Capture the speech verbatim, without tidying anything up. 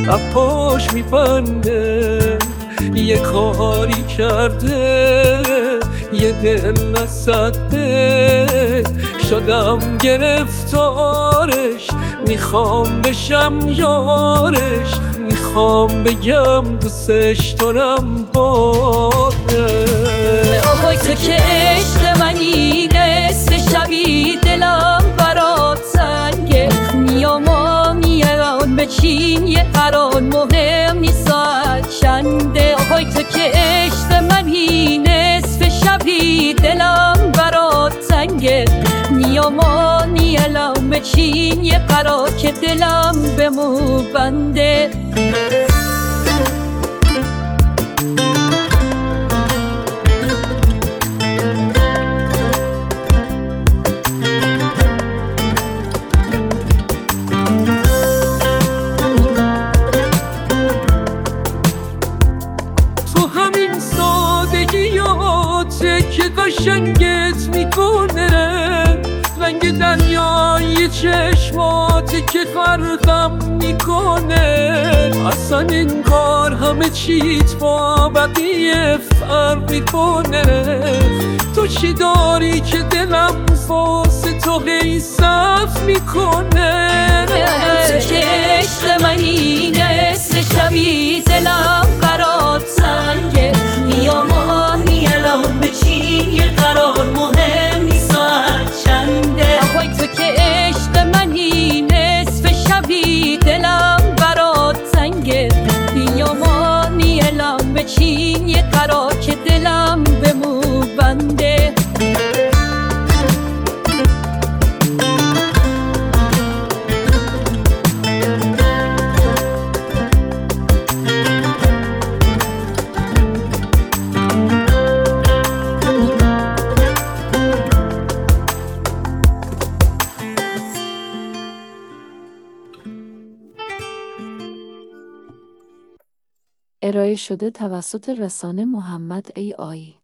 اپاش میپنده یه کاری کرده یه دل نسده شدم گرفتارش میخوام بشم یارش میخوام بگم دوستش دارم باده آهای تو که عشق منی نصف شبی دلم برات سنگه میام و میرم بچین یه قرار مهم نیست ساعت چنده آهای تو که عشق منی نصف شبی دلم برات سنگه میام و میرم بچین یه قرار که دلم به مو بنده که قشنگت میکنه رنگ دریای چشمات که فرقم میکنه اصلا این کار همه چیت با بقیه فرق میکنه تو چی داری که دلم واسه تو هی صف میکنه تو که عشق منی نصف شبی دلم برات سنگه میام و میالم بچین یه قرار مهم نیست ساعت چنده آهای تو که عشق منی نصف شبی دلم برات سنگه میام و میالم بچین یه قرار که دلم به مو بنده ارائه شده توسط رسانه محمد ای آی